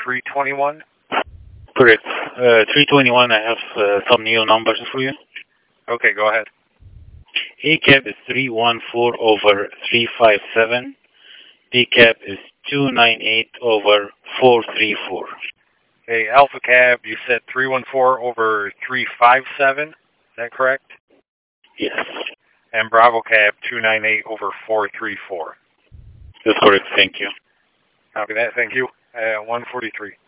321? Correct. 321, I have some new numbers for you. Okay, go ahead. ACAP is 314 over 357. PCAP is 298 over 434. Hey, Alpha Cab, you said 314 over 357, is that correct? Yes. And Bravo Cab, 298 over 434. That's correct, thank you. Copy that, thank you. 143.